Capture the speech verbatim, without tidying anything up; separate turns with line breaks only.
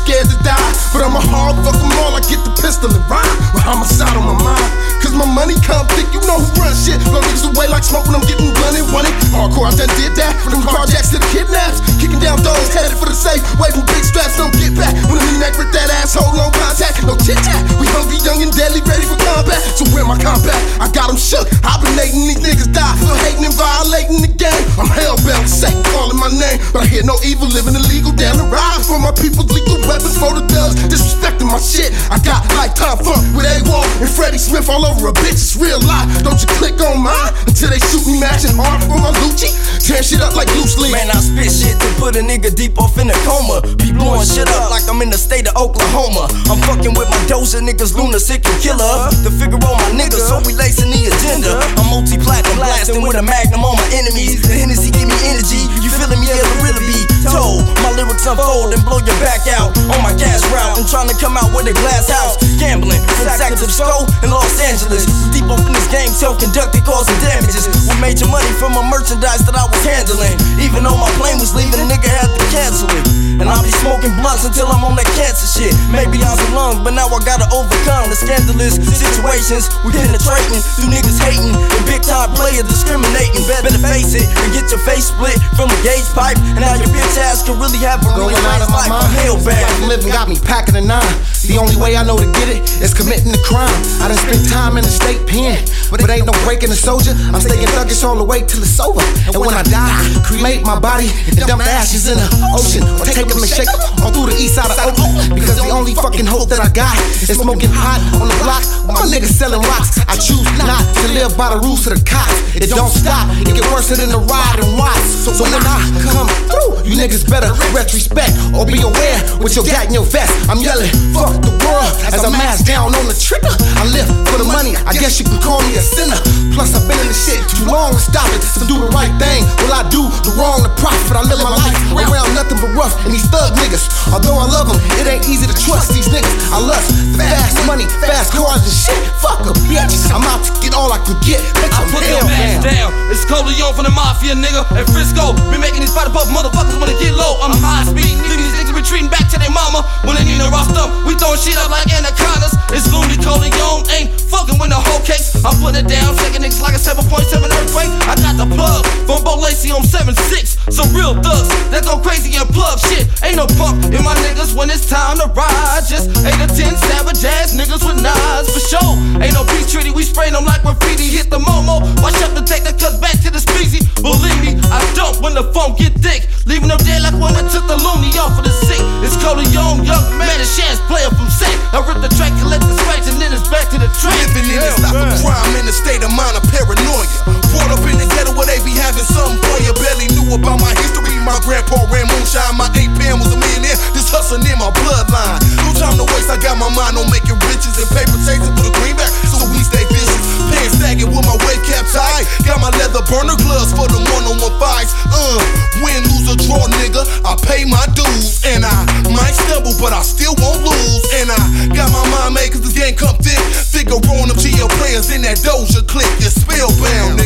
scared to die, but I'm a hard fuck 'em all. I get the pistol and rhyme with homicide on my mind. Cause my money come thick, you know who run shit. Blow niggas away like smoke when I'm getting blunted, running. Hardcore, I done did that. From the carjacks to the kidnaps. Kicking down doors, headed for the safe. Waving big straps, don't get back. When I'm in neck with that asshole, no contact. No chit chat. We hungry, young and deadly, ready for combat. So where my combat? I got them shook. Hibernating, these niggas die. Still hating and violating the game. I'm hellbound, Satan calling my name. But I hear no evil, living illegal down the ride. For my people's lethal weapons for the thugs. Disrespecting my shit. I got lifetime fun with A-Wall and Freddie Smith all over a bitch. It's real life. Don't you click on mine until they shoot me matching hard for my Lucci. Tear shit up like loose leaf.
Man, I spit shit to put a nigga deep off in a coma. Be blowing shit up like I'm in the state of Oklahoma. I'm fucking with my Doja niggas, lunatic and killer. The figure on my niggas, so we lacing the agenda. I'm multi-platinum blasting with a magnum on my enemies. The Hennessy give me energy. You feeling me? It'll really be told. My lyrics unfold and blow your back out on my gas route. I'm trying to come out with a glass house. Gambling from Sac to the Sco in Los Angeles. Deep up in this game, self-conducted, causing damages. We made your money from my merchandise that I was handling. Even though my plane was leaving, a nigga had to cancel it. And I'll be smoking blunts until I'm on that cancer shit. Maybe I'm some lungs, but now I gotta overcome the scandalous situations we penetrating through niggas hating and big time players discriminating. Better face it and get your face split from the gauge pipe. And now your bitch ass can really have a really nice life. I'm hellbound.
Life living got me packing a nine. The only way I know to get it is committing the crime. I done spent time in the state pen, but it ain't no breaking a soldier. I'm staying thuggish all the way till it's over. And when I die, cremate my body and dump ashes in the ocean, or take them and shake them all through the east side of Oakland. Because the only fucking hope that I got is smoking hot on the block with my niggas selling rocks. I choose not to live by the rules of the cops. It don't stop, it get worse than the ride and watch. So when I come through, you niggas better retrospect or be aware with your gat in your vest. I'm yelling, fuck the world as I mask down on the trigger. I live for the money, I guess you can call me a sinner. Plus I've been in this shit too long to stop it. To do the right thing, will I do the wrong to profit? I live my life around nothing but rough and these thug niggas. Although I love them, it ain't easy to trust these niggas. I lust fast money, fast cars and shit. Fuck a bitch, I'm out to get all I can get. Bitch,
I put them bands down. It's Coleon from the Mafia, nigga. And Frisco, been making these fight above motherfuckers wanna get low. I'm high speed, leaving these niggas retreating back to their mama. When they need a roster, we throwing shit up like anacondas. It's Looney Coleon, ain't fucking with the whole case. I'm putting it down, shaking niggas like a seven point seven earthquake. I got the plug from Bo Lacey on seven six. Some real thugs that go crazy and plug shit. Ain't no punk in my niggas when it's time to ride. Just eight or ten savage ass niggas with knives for sure. Ain't no peace treaty, we spray them like graffiti. Hit the Momo, watch up to take the cuts back to the species. Believe me, I don't when the phone get thick. Leaving them dead like when I took the loony off of the sick. It's Coleon, young man, a chance player from Sac. I rip the track, collect the scratch, and then it's back to the track.
Living in this life of crime in a state of mind of paranoia. Brought up in the ghetto where they be having something for you. Barely knew about my history. My grandpa ran moonshine, my eight pan was a millionaire. This hustling in my bloodline. No time to waste, I got my mind on making riches and paper chasing for the greenback. So we stay vicious. Pants sagging with my weight cap tight. Got my leather burner gloves for the one-on-one fights. Uh, win, lose or draw, nigga, I pay my dues. And I might stumble, but I still won't lose. And I got my mind made cause this game come thick. Figure on them G L players in that Doja click. You're spellbound,